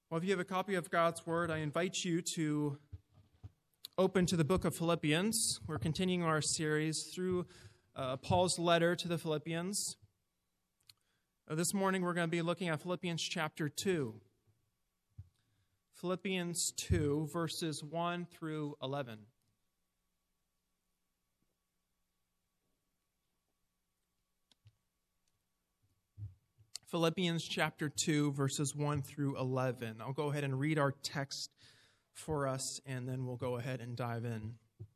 Well, if you have a copy of God's Word, I invite you to open to the book of Philippians. We're continuing our series through Paul's letter to the Philippians. This morning we're going to be looking at Philippians chapter 2. Philippians 2, verses 1 through 11. Philippians chapter 2, verses 1 through 11. I'll go ahead and read our text for us, and then we'll go ahead and dive in.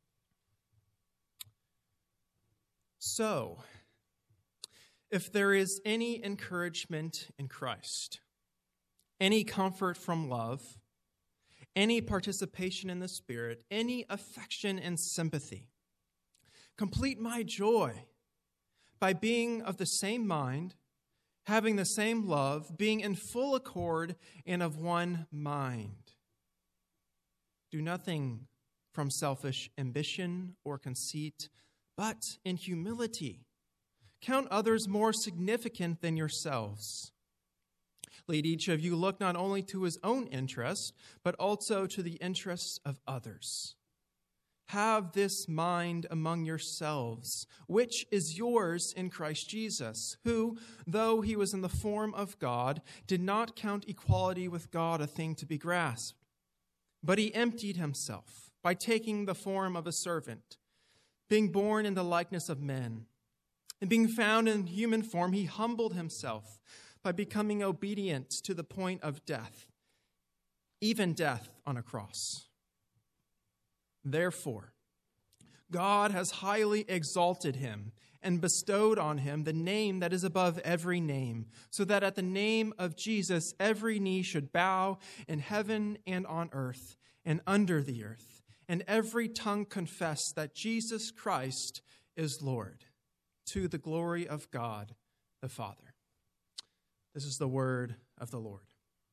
So, if there is any encouragement in Christ, any comfort from love, any participation in the Spirit, any affection and sympathy, complete my joy by being of the same mind, having the same love, being in full accord and of one mind. Do nothing from selfish ambition or conceit, but in humility count others more significant than yourselves. Let each of you look not only to his own interest, but also to the interests of others. Have this mind among yourselves, which is yours in Christ Jesus, who, though he was in the form of God, did not count equality with God a thing to be grasped. But he emptied himself by taking the form of a servant, being born in the likeness of men. And being found in human form, he humbled himself by becoming obedient to the point of death, even death on a cross. Therefore, God has highly exalted him and bestowed on him the name that is above every name, so that at the name of Jesus every knee should bow in heaven and on earth and under the earth, and every tongue confess that Jesus Christ is Lord, to the glory of God the Father. This is the word of the Lord.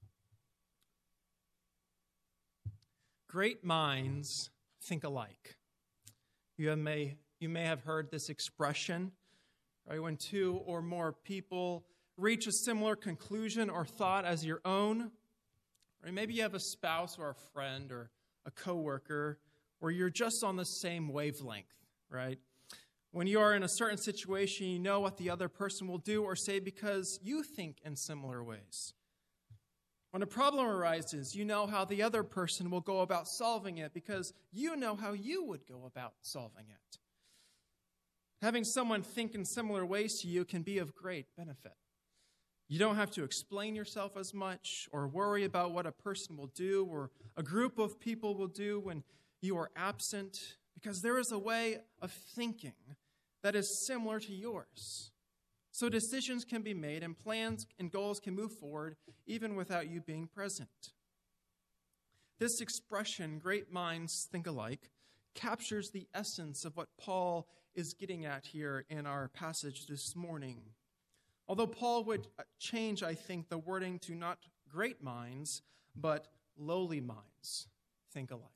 Great minds think alike. You may have heard this expression, right? When two or more people reach a similar conclusion or thought as your own, right? Maybe you have a spouse or a friend or a coworker where you're just on the same wavelength, right? When you are in a certain situation, you know what the other person will do or say because you think in similar ways. When a problem arises, you know how the other person will go about solving it because you know how you would go about solving it. Having someone think in similar ways to you can be of great benefit. You don't have to explain yourself as much or worry about what a person will do or a group of people will do when you are absent, because there is a way of thinking that is similar to yours. So decisions can be made and plans and goals can move forward even without you being present. This expression, great minds think alike, captures the essence of what Paul is getting at here in our passage this morning. Although Paul would change, I think, the wording to not great minds, but lowly minds think alike.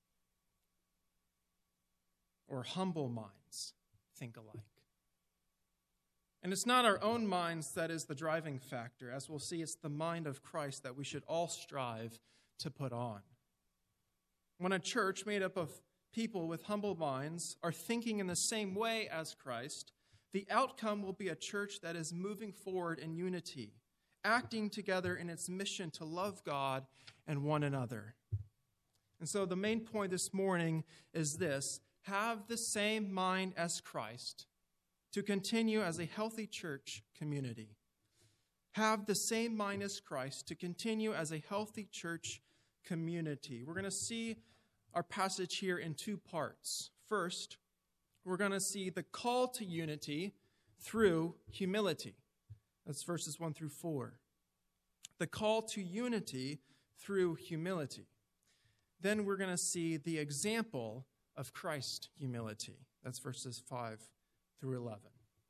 Or humble minds think alike. And it's not our own minds that is the driving factor. As we'll see, it's the mind of Christ that we should all strive to put on. When a church made up of people with humble minds are thinking in the same way as Christ, the outcome will be a church that is moving forward in unity, acting together in its mission to love God and one another. And so the main point this morning is this: have the same mind as Christ to continue as a healthy church community. Have the same mind as Christ to continue as a healthy church community. We're going to see our passage here in two parts. First, we're going to see the call to unity through humility. That's verses 1 through 4. The call to unity through humility. Then we're going to see the example of Christ's humility. That's verses 5 through 11.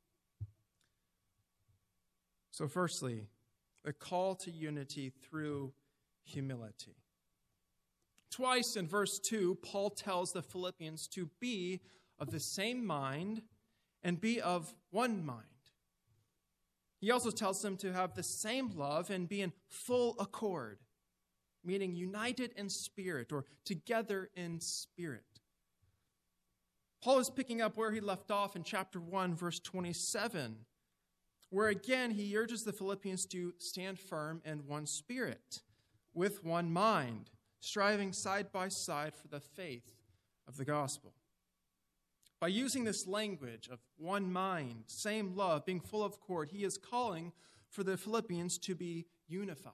So firstly, the call to unity through humility. Twice in verse 2, Paul tells the Philippians to be of the same mind and be of one mind. He also tells them to have the same love and be in full accord. meaning united in spirit or together in spirit. Paul is picking up where he left off in chapter 1, verse 27, where again he urges the Philippians to stand firm in one spirit, with one mind, striving side by side for the faith of the gospel. By using this language of one mind, same love, being full of accord, he is calling for the Philippians to be unified.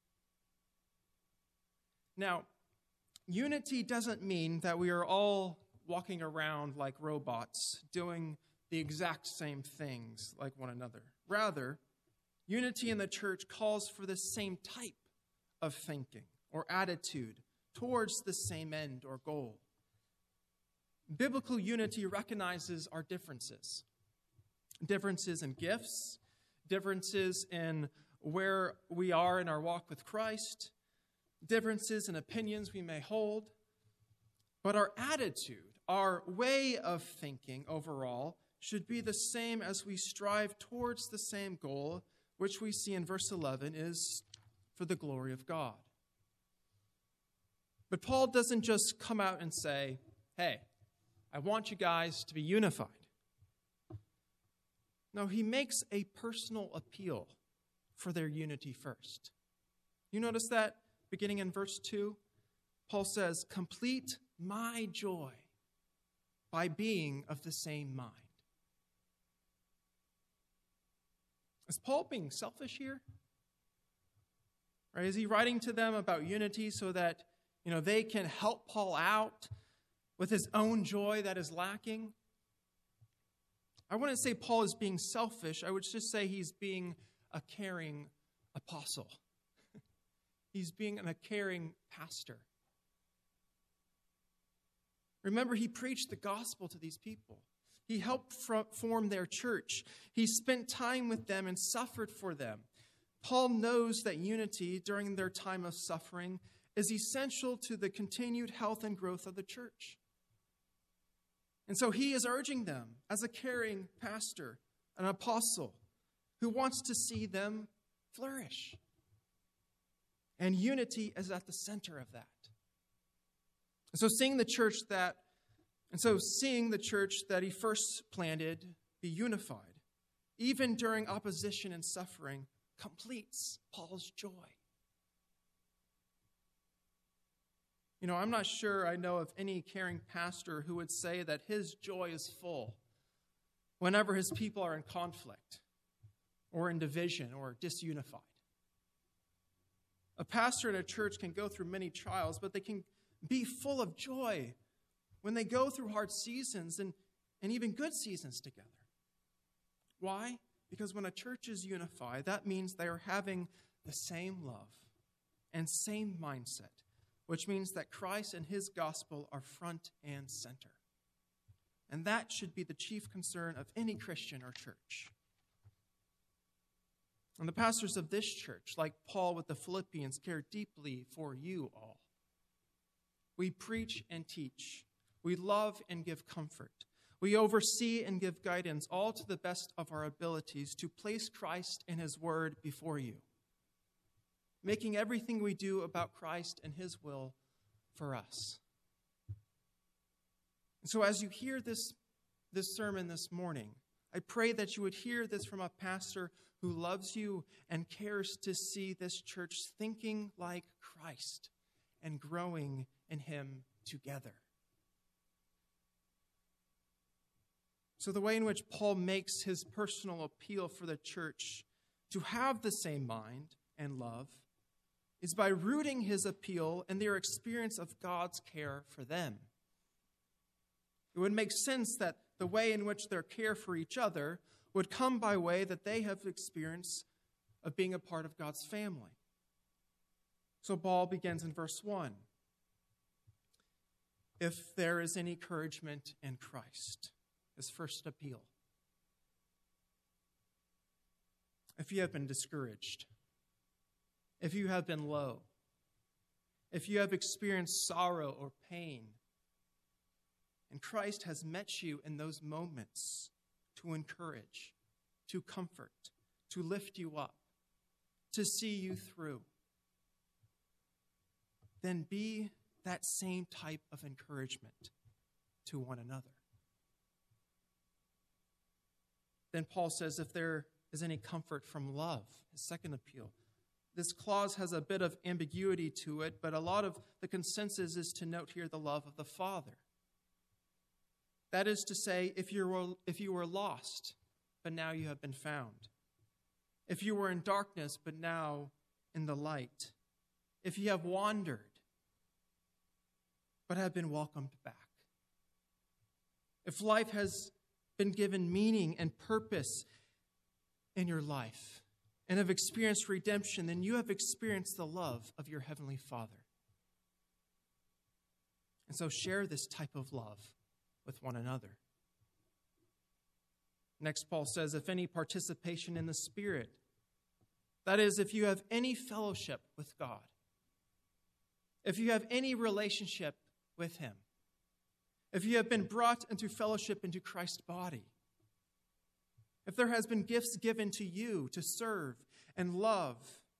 Now, unity doesn't mean that we are all walking around like robots, doing the exact same things like one another. Rather, unity in the church calls for the same type of thinking or attitude towards the same end or goal. Biblical unity recognizes our differences. Differences in gifts, differences in where we are in our walk with Christ, differences in opinions we may hold. But our attitude, our way of thinking overall, should be the same as we strive towards the same goal, which we see in verse 11 is for the glory of God. But Paul doesn't just come out and say, hey, I want you guys to be unified. No, he makes a personal appeal for their unity first. You notice that beginning in verse 2? Paul says, complete my joy by being of the same mind. Is Paul being selfish here? Right? Is he writing to them about unity so that, they can help Paul out with his own joy that is lacking? I wouldn't say Paul is being selfish. I would just say he's being a caring apostle. He's being a caring pastor. Remember, he preached the gospel to these people. He helped form their church. He spent time with them and suffered for them. Paul knows that unity during their time of suffering is essential to the continued health and growth of the church. And so he is urging them as a caring pastor, an apostle, who wants to see them flourish. And unity is at the center of that. And so seeing the church that he first planted be unified, even during opposition and suffering, completes Paul's joy. I'm not sure I know of any caring pastor who would say that his joy is full whenever his people are in conflict or in division or disunified. A pastor in a church can go through many trials, but they can be full of joy when they go through hard seasons and even good seasons together. Why? Because when a church is unified, that means they are having the same love and same mindset, which means that Christ and his gospel are front and center. And that should be the chief concern of any Christian or church. And the pastors of this church, like Paul with the Philippians, care deeply for you all. We preach and teach. We love and give comfort. We oversee and give guidance, all to the best of our abilities, to place Christ and his word before you, making everything we do about Christ and his will for us. And so as you hear this sermon this morning, I pray that you would hear this from a pastor who loves you and cares to see this church thinking like Christ and growing in him together. So the way in which Paul makes his personal appeal for the church to have the same mind and love is by rooting his appeal in their experience of God's care for them. It would make sense that the way in which their care for each other would come by way that they have experience of being a part of God's family. So Paul begins in verse 1. If there is any encouragement in Christ, his first appeal. If you have been discouraged, if you have been low, if you have experienced sorrow or pain, and Christ has met you in those moments to encourage, to comfort, to lift you up, to see you through. then be that same type of encouragement to one another. Then Paul says, if there is any comfort from love, his second appeal. This clause has a bit of ambiguity to it, but a lot of the consensus is to note here the love of the Father. That is to say, if you were lost, but now you have been found. If you were in darkness, but now in the light. If you have wandered, but have been welcomed back. If life has been given meaning and purpose in your life and have experienced redemption, then you have experienced the love of your Heavenly Father. And so share this type of love with one another. Next, Paul says, if any participation in the Spirit, that is, if you have any fellowship with God, if you have any relationship with Him, if you have been brought into fellowship into Christ's body, if there has been gifts given to you to serve and love,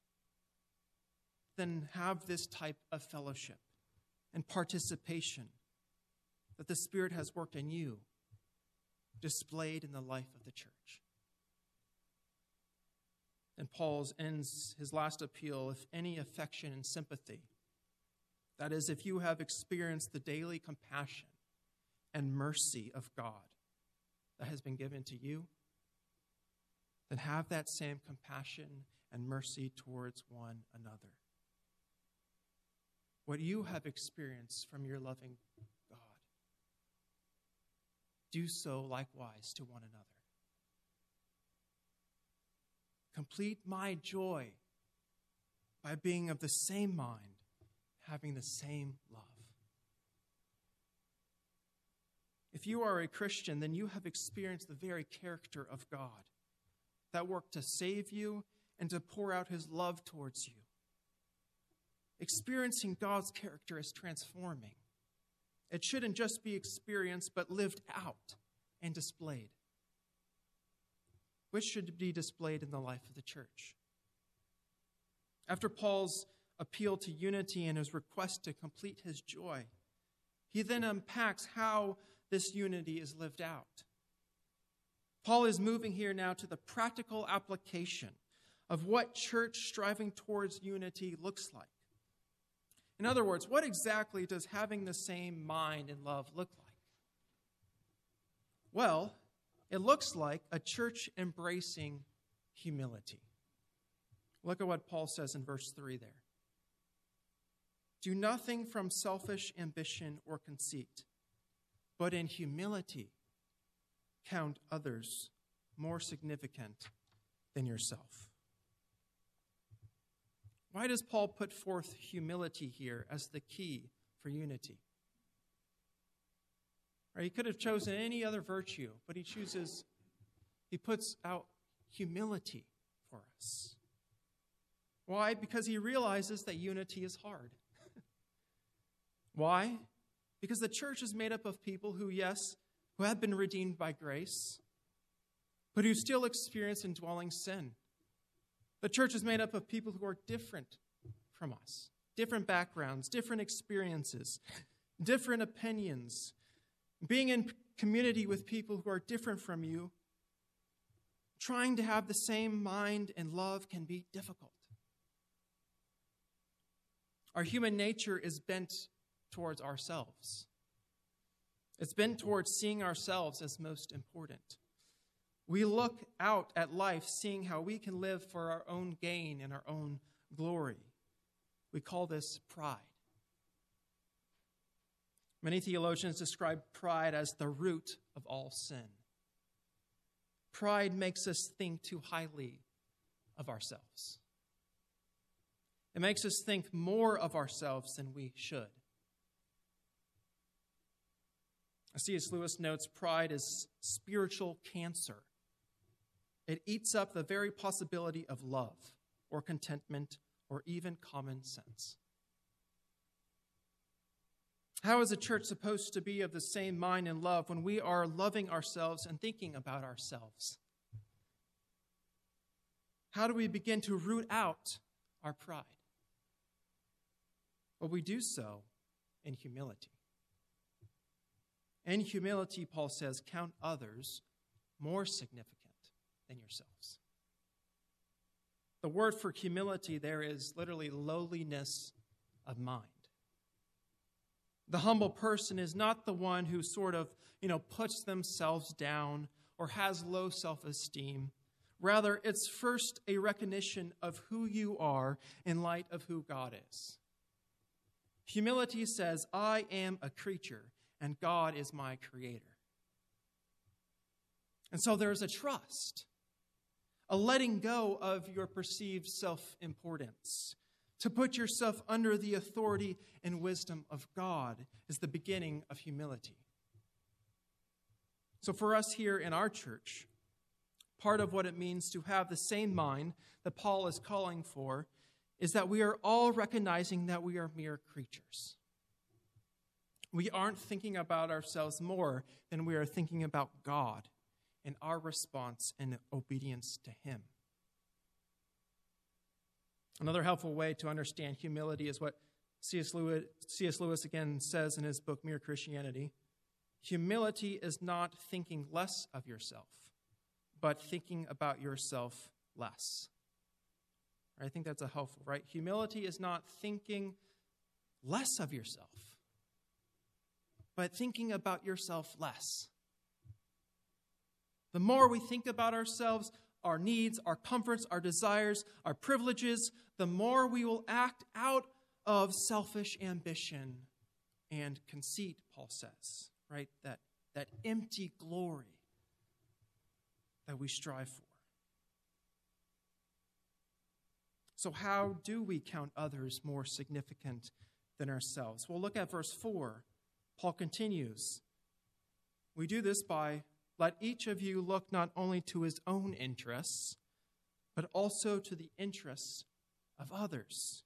then have this type of fellowship and participation that the Spirit has worked in you, displayed in the life of the church. And Paul ends his last appeal, if any affection and sympathy, that is, if you have experienced the daily compassion and mercy of God that has been given to you, then have that same compassion and mercy towards one another. What you have experienced from your loving God, do so likewise to one another. Complete my joy by being of the same mind, having the same love. If you are a Christian, then you have experienced the very character of God that worked to save you and to pour out His love towards you. Experiencing God's character is transforming. It shouldn't just be experienced, but lived out and displayed, which should be displayed in the life of the church. After Paul's appeal to unity and his request to complete his joy, he then unpacks how this unity is lived out. Paul is moving here now to the practical application of what church striving towards unity looks like. In other words, what exactly does having the same mind and love look like? Well, it looks like a church embracing humility. Look at what Paul says in verse 3 there. Do nothing from selfish ambition or conceit, but in humility count others more significant than yourself. Why does Paul put forth humility here as the key for unity? Right, he could have chosen any other virtue, but he puts out humility for us. Why? Because he realizes that unity is hard. Why? Because the church is made up of people who have been redeemed by grace, but who still experience indwelling sin. The church is made up of people who are different from us, different backgrounds, different experiences, different opinions. Being in community with people who are different from you, trying to have the same mind and love can be difficult. Our human nature is bent towards ourselves. It's bent towards seeing ourselves as most important. We look out at life seeing how we can live for our own gain and our own glory. We call this pride. Many theologians describe pride as the root of all sin. Pride makes us think too highly of ourselves. It makes us think more of ourselves than we should. C.S. Lewis notes pride is spiritual cancer. It eats up the very possibility of love or contentment or even common sense. How is a church supposed to be of the same mind and love when we are loving ourselves and thinking about ourselves? How do we begin to root out our pride? but we do so in humility. In humility, Paul says, count others more significant than yourselves. The word for humility there is literally lowliness of mind. The humble person is not the one who sort of, puts themselves down or has low self-esteem. Rather, it's first a recognition of who you are in light of who God is. Humility says, I am a creature and God is my creator. And so there's a trust, a letting go of your perceived self-importance. To put yourself under the authority and wisdom of God is the beginning of humility. So for us here in our church, part of what it means to have the same mind that Paul is calling for is that we are all recognizing that we are mere creatures. We aren't thinking about ourselves more than we are thinking about God and our response and obedience to Him. Another helpful way to understand humility is what C.S. Lewis again says in his book, Mere Christianity. Humility is not thinking less of yourself, but thinking about yourself less. I think that's a helpful, right? Humility is not thinking less of yourself, but thinking about yourself less. The more we think about ourselves, our needs, our comforts, our desires, our privileges, the more we will act out of selfish ambition and conceit, Paul says, right? That empty glory that we strive for. So how do we count others more significant than ourselves? Well, look at verse 4. Paul continues. We do this by, let each of you look not only to his own interests, but also to the interests of others.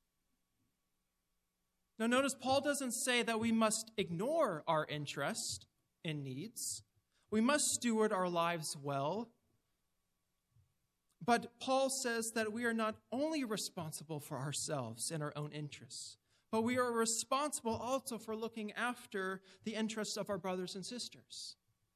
Now notice Paul doesn't say that we must ignore our interests and needs. We must steward our lives well. But Paul says that we are not only responsible for ourselves and our own interests, but we are responsible also for looking after the interests of our brothers and sisters.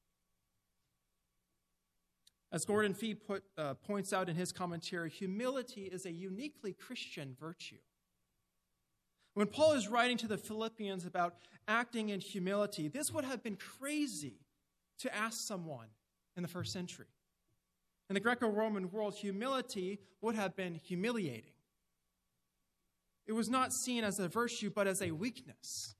As Gordon Fee points out in his commentary, humility is a uniquely Christian virtue. When Paul is writing to the Philippians about acting in humility, this would have been crazy to ask someone in the first century. In the Greco-Roman world, humility would have been humiliating. It was not seen as a virtue, but as a weakness.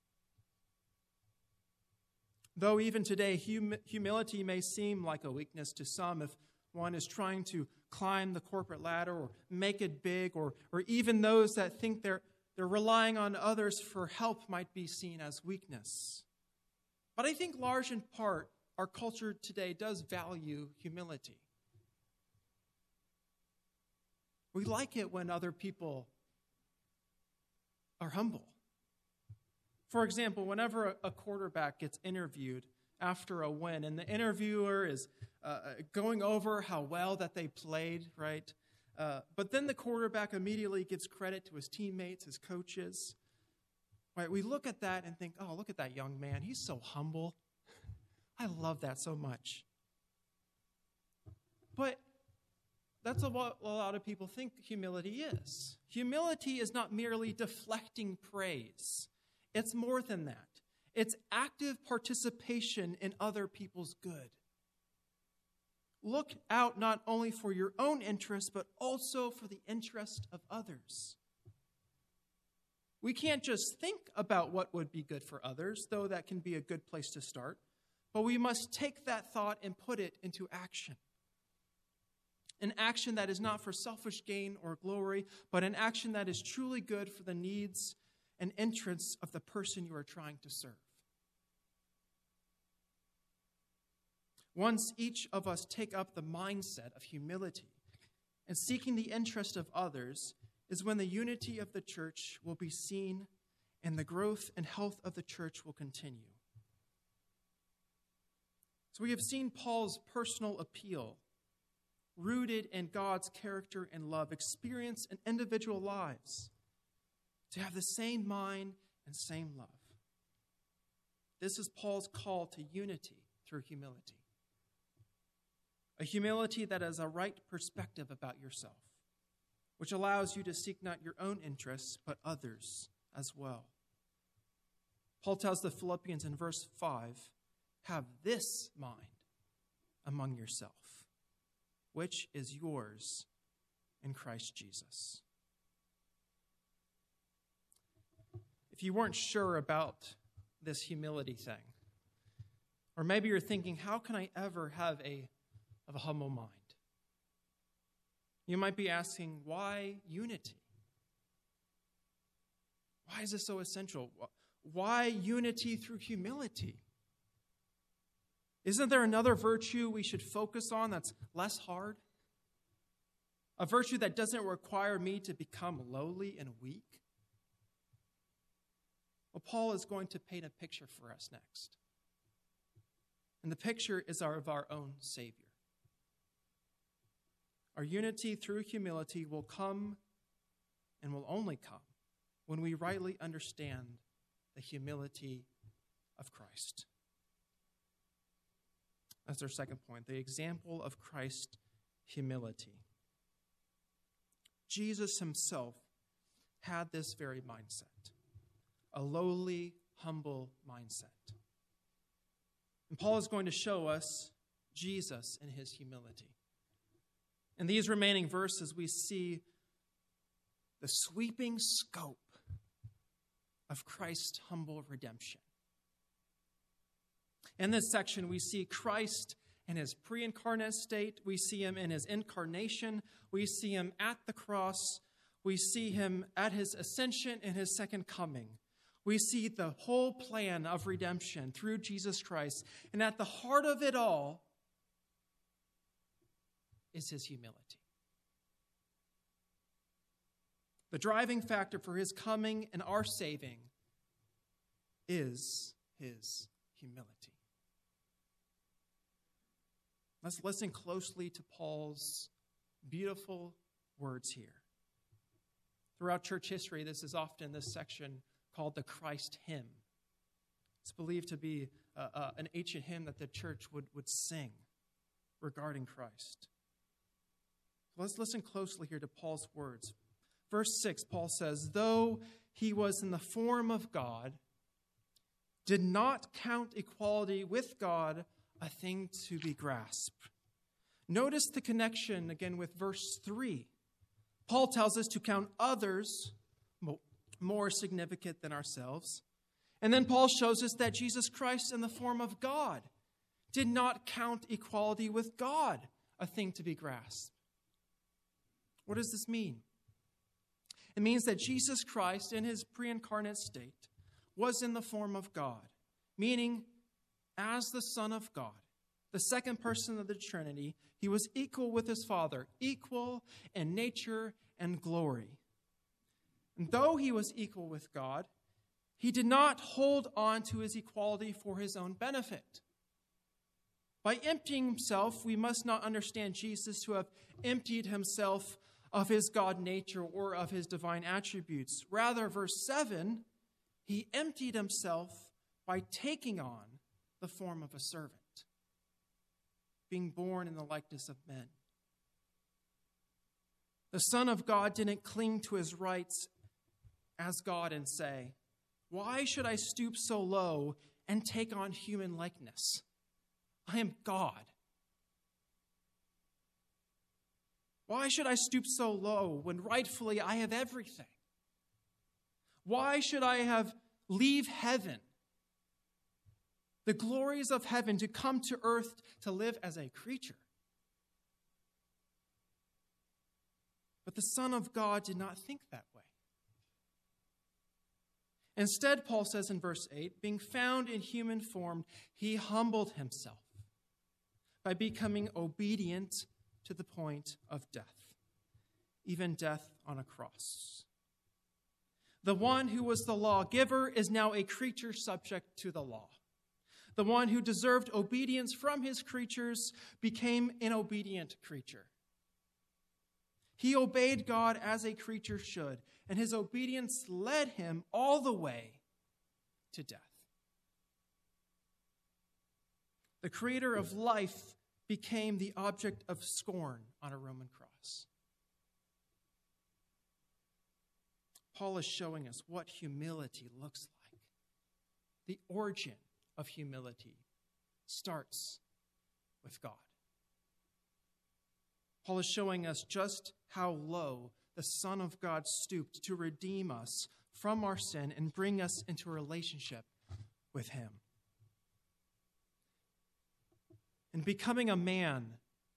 Though even today, humility may seem like a weakness to some if one is trying to climb the corporate ladder or make it big, or even those that think they're relying on others for help might be seen as weakness. But I think large in part, our culture today does value humility. We like it when other people are humble. For example, whenever a quarterback gets interviewed after a win, and the interviewer is going over how well that they played, right? But then the quarterback immediately gives credit to his teammates, his coaches. Right? We look at that and think, oh, look at that young man. He's so humble. I love that so much. But that's what a lot of people think humility is. Humility is not merely deflecting praise. It's more than that. It's active participation in other people's good. Look out not only for your own interest, but also for the interest of others. We can't just think about what would be good for others, though that can be a good place to start, but we must take that thought and put it into action. An action that is not for selfish gain or glory, but an action that is truly good for the needs and interests of the person you are trying to serve. Once each of us take up the mindset of humility and seeking the interest of others is when the unity of the church will be seen and the growth and health of the church will continue. So we have seen Paul's personal appeal, rooted in God's character and love, experienced in individual lives. to have the same mind and same love. This is Paul's call to unity through humility. A humility that has a right perspective about yourself, which allows you to seek not your own interests, but others as well. Paul tells the Philippians in verse 5, have this mind among yourself, which is yours in Christ Jesus. If you weren't sure about this humility thing, or maybe you're thinking, how can I ever have a humble mind? You might be asking, why unity? Why is this so essential? Why unity through humility? Isn't there another virtue we should focus on that's less hard? A virtue that doesn't require me to become lowly and weak? Well, Paul is going to paint a picture for us next. And the picture is of our own Savior. Our unity through humility will come and will only come when we rightly understand the humility of Christ. That's our second point, the example of Christ's humility. Jesus himself had this very mindset, a lowly, humble mindset. And Paul is going to show us Jesus in his humility. In these remaining verses, we see the sweeping scope of Christ's humble redemption. In this section, we see Christ in his pre-incarnate state. We see him in his incarnation. We see him at the cross. We see him at his ascension and his second coming. We see the whole plan of redemption through Jesus Christ. And at the heart of it all is his humility. The driving factor for his coming and our saving is his humility. Let's listen closely to Paul's beautiful words here. Throughout church history, this is often this section called the Christ hymn. It's believed to be an ancient hymn that the church would sing regarding Christ. Let's listen closely here to Paul's words. Verse 6, Paul says, though he was in the form of God, did not count equality with God a thing to be grasped. Notice the connection again with verse 3. Paul tells us to count others more significant than ourselves. And then Paul shows us that Jesus Christ in the form of God did not count equality with God a thing to be grasped. What does this mean? It means that Jesus Christ in his pre-incarnate state was in the form of God, meaning as the Son of God, the second person of the Trinity, he was equal with his Father, equal in nature and glory. And though he was equal with God, he did not hold on to his equality for his own benefit. By emptying himself, we must not understand Jesus to have emptied himself of his God nature or of his divine attributes. Rather, verse 7, he emptied himself by taking on the form of a servant, being born in the likeness of men. The Son of God didn't cling to his rights as God and say, why should I stoop so low and take on human likeness? I am God. Why should I stoop so low when rightfully I have everything? Why should I leave heaven, the glories of heaven, to come to earth to live as a creature? But the Son of God did not think that way. Instead, Paul says in verse 8, being found in human form, he humbled himself by becoming obedient to the point of death, even death on a cross. The one who was the lawgiver is now a creature subject to the law. The one who deserved obedience from his creatures became an obedient creature. He obeyed God as a creature should, and his obedience led him all the way to death. The creator of life became the object of scorn on a Roman cross. Paul is showing us what humility looks like. The origin of humility starts with God. Paul is showing us just how low the Son of God stooped to redeem us from our sin and bring us into a relationship with him. In becoming a man,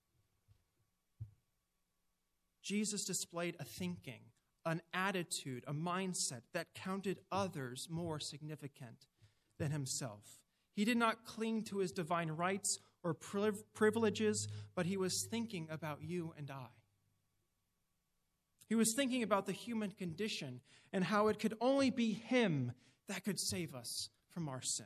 Jesus displayed a thinking, an attitude, a mindset that counted others more significant than himself. He did not cling to his divine rights or privileges, but he was thinking about you and I. He was thinking about the human condition and how it could only be him that could save us from our sin.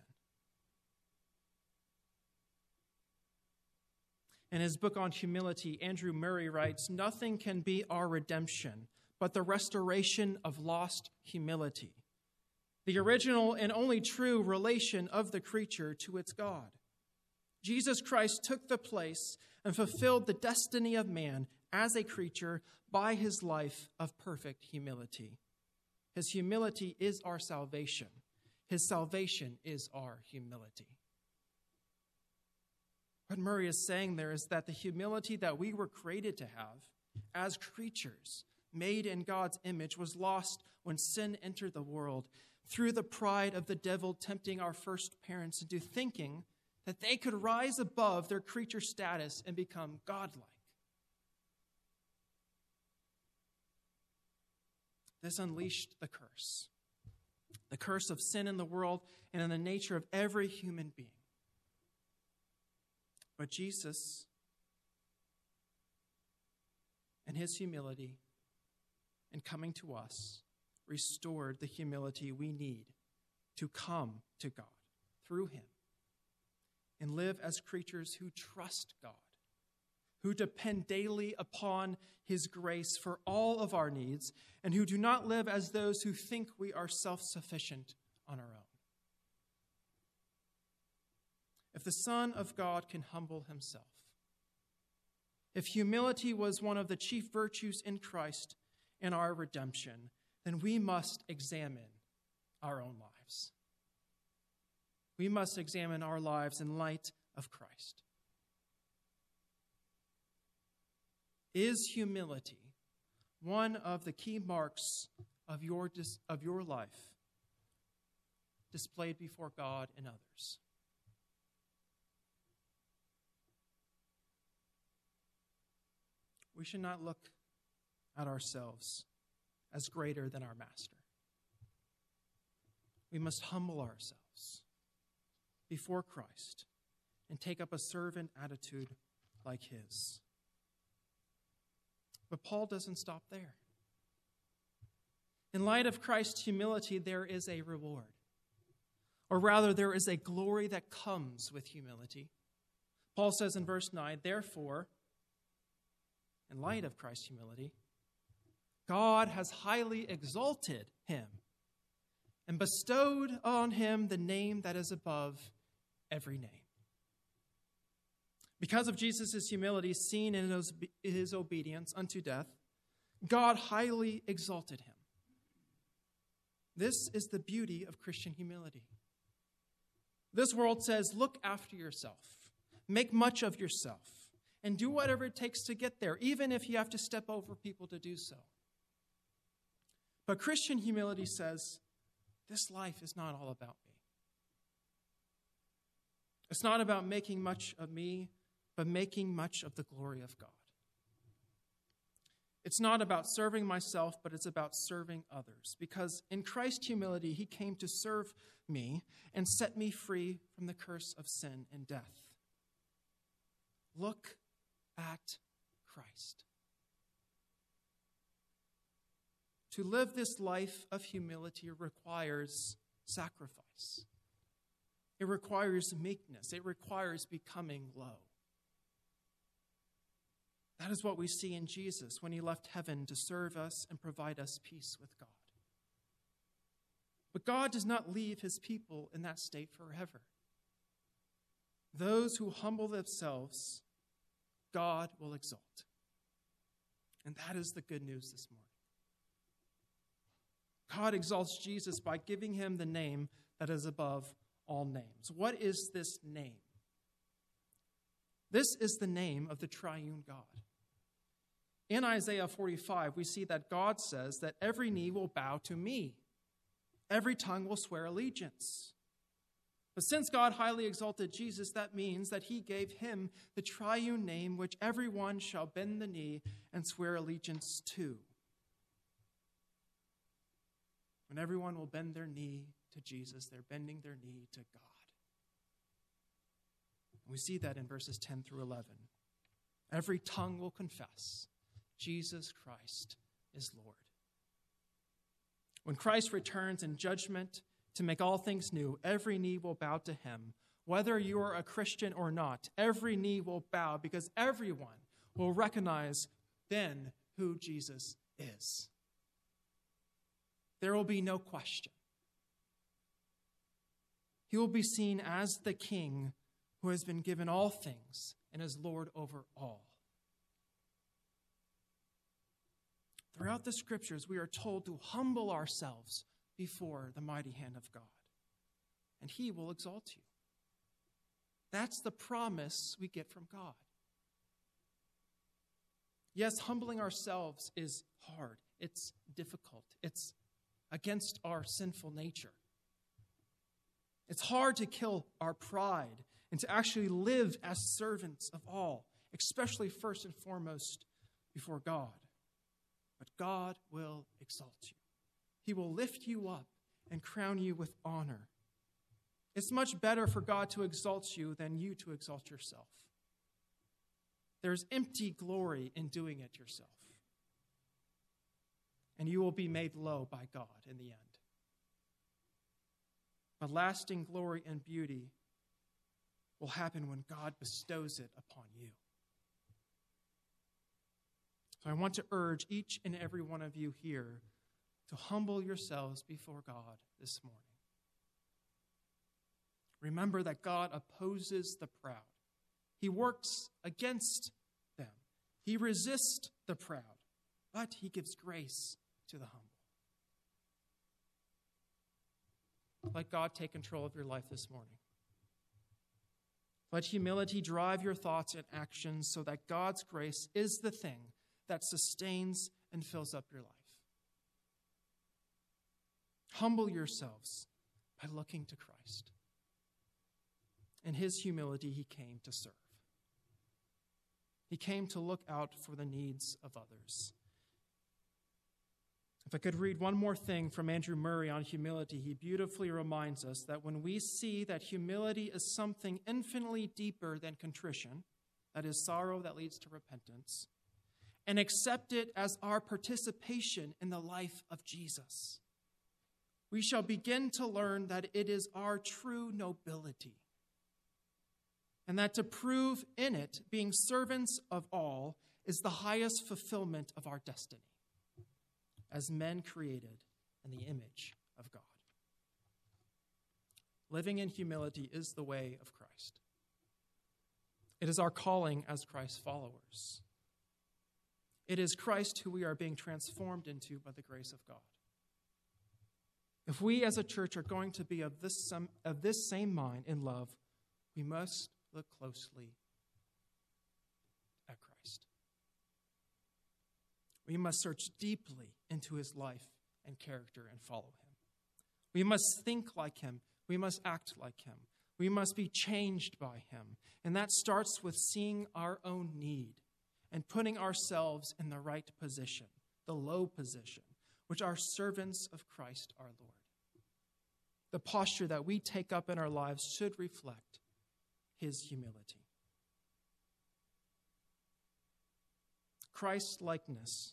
In his book on humility, Andrew Murray writes, "Nothing can be our redemption but the restoration of lost humility, the original and only true relation of the creature to its God. Jesus Christ took the place and fulfilled the destiny of man as a creature by his life of perfect humility. His humility is our salvation. His salvation is our humility." What Murray is saying there is that the humility that we were created to have as creatures made in God's image was lost when sin entered the world through the pride of the devil tempting our first parents into thinking that they could rise above their creature status and become godlike. This unleashed the curse of sin in the world and in the nature of every human being. But Jesus, in his humility and coming to us, restored the humility we need to come to God through him and live as creatures who trust God, who depend daily upon his grace for all of our needs, and who do not live as those who think we are self-sufficient on our own. If the Son of God can humble himself, if humility was one of the chief virtues in Christ and our redemption, then we must examine our own lives. We must examine our lives in light of Christ. Is humility one of the key marks of your life displayed before God and others? We should not look at ourselves as greater than our master. We must humble ourselves before Christ and take up a servant attitude like his. But Paul doesn't stop there. In light of Christ's humility, there is a reward. Or rather, there is a glory that comes with humility. Paul says in verse 9, "Therefore, in light of Christ's humility, God has highly exalted him and bestowed on him the name that is above every name." Because of Jesus' humility seen in his obedience unto death, God highly exalted him. This is the beauty of Christian humility. This world says, look after yourself, make much of yourself, and do whatever it takes to get there, even if you have to step over people to do so. But Christian humility says, this life is not all about me. It's not about making much of me, but making much of the glory of God. It's not about serving myself, but it's about serving others. Because in Christ's humility, he came to serve me and set me free from the curse of sin and death. Look at Christ. To live this life of humility requires sacrifice. It requires meekness. It requires becoming low. That is what we see in Jesus when he left heaven to serve us and provide us peace with God. But God does not leave his people in that state forever. Those who humble themselves, God will exalt. And that is the good news this morning. God exalts Jesus by giving him the name that is above all names. What is this name? This is the name of the triune God. In Isaiah 45, we see that God says that every knee will bow to me. Every tongue will swear allegiance. But since God highly exalted Jesus, that means that he gave him the triune name which everyone shall bend the knee and swear allegiance to. When everyone will bend their knee to Jesus, they're bending their knee to God. We see that in verses 10 through 11. Every tongue will confess Jesus Christ is Lord. When Christ returns in judgment to make all things new, every knee will bow to him. Whether you are a Christian or not, every knee will bow because everyone will recognize then who Jesus is. There will be no question. He will be seen as the King who has been given all things and is Lord over all. Throughout the scriptures, we are told to humble ourselves before the mighty hand of God, and he will exalt you. That's the promise we get from God. Yes, humbling ourselves is hard. It's difficult. It's against our sinful nature. It's hard to kill our pride and to actually live as servants of all, especially first and foremost before God. But God will exalt you. He will lift you up and crown you with honor. It's much better for God to exalt you than you to exalt yourself. There's empty glory in doing it yourself. And you will be made low by God in the end. But lasting glory and beauty will happen when God bestows it upon you. So I want to urge each and every one of you here to humble yourselves before God this morning. Remember that God opposes the proud. He works against them. He resists the proud, but he gives grace to the humble. Let God take control of your life this morning. Let humility drive your thoughts and actions so that God's grace is the thing that sustains and fills up your life. Humble yourselves by looking to Christ. In his humility, he came to serve. He came to look out for the needs of others. If I could read one more thing from Andrew Murray on humility, he beautifully reminds us that when we see that humility is something infinitely deeper than contrition, that is sorrow that leads to repentance, and accept it as our participation in the life of Jesus, we shall begin to learn that it is our true nobility, and that to prove in it being servants of all is the highest fulfillment of our destiny as men created in the image of God. Living in humility is the way of Christ. It is our calling as Christ's followers. It is Christ who we are being transformed into by the grace of God. If we as a church are going to be of this same mind in love, we must look closely at Christ. We must search deeply into his life and character and follow him. We must think like him. We must act like him. We must be changed by him. And that starts with seeing our own need and putting ourselves in the right position, the low position, which are servants of Christ our Lord. The posture that we take up in our lives should reflect his humility. Christ-likeness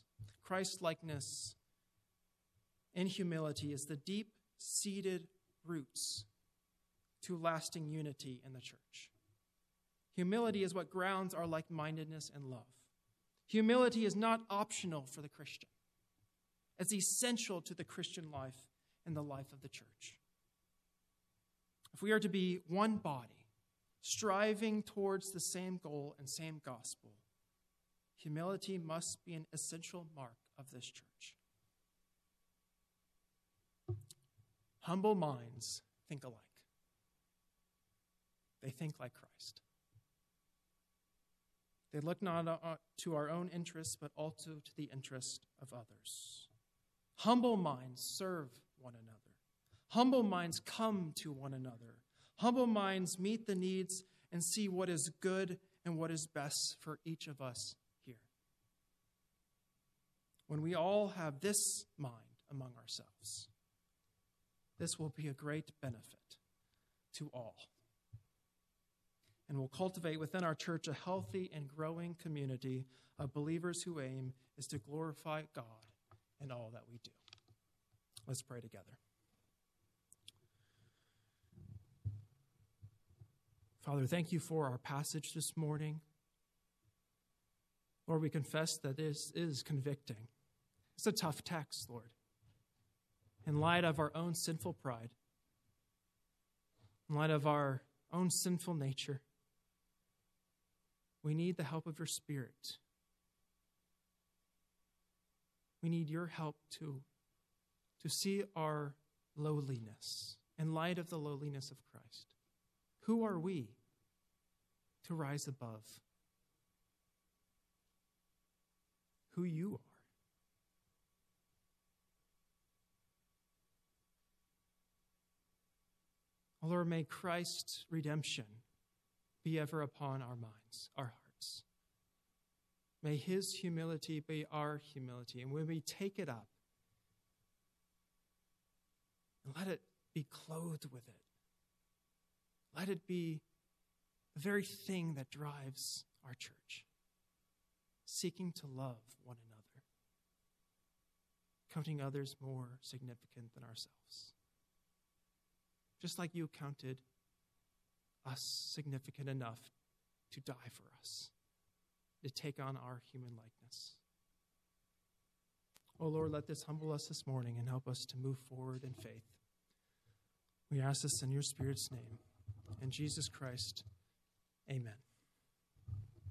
in humility is the deep-seated roots to lasting unity in the church. Humility is what grounds our like-mindedness and love. Humility is not optional for the Christian. It's essential to the Christian life and the life of the church. If we are to be one body, striving towards the same goal and same gospel, humility must be an essential mark of this church. Humble minds think alike. They think like Christ. They look not to our own interests, but also to the interest of others. Humble minds serve one another. Humble minds come to one another. Humble minds meet the needs and see what is good and what is best for each of us here. When we all have this mind among ourselves, this will be a great benefit to all, and will cultivate within our church a healthy and growing community of believers whose aim is to glorify God in all that we do. Let's pray together. Father, thank you for our passage this morning. Lord, we confess that this is convicting. It's a tough text, Lord. In light of our own sinful pride, in light of our own sinful nature, we need the help of your Spirit. We need your help to see our lowliness in light of the lowliness of Christ. Who are we to rise above who you are? Oh Lord, may Christ's redemption be ever upon our minds, our hearts. May his humility be our humility. And when we take it up, let it be clothed with it. Let it be the very thing that drives our church, seeking to love one another, counting others more significant than ourselves. Just like you counted us significant enough to die for us, to take on our human likeness. Oh Lord, let this humble us this morning and help us to move forward in faith. We ask this in your Spirit's name. In Jesus Christ, amen.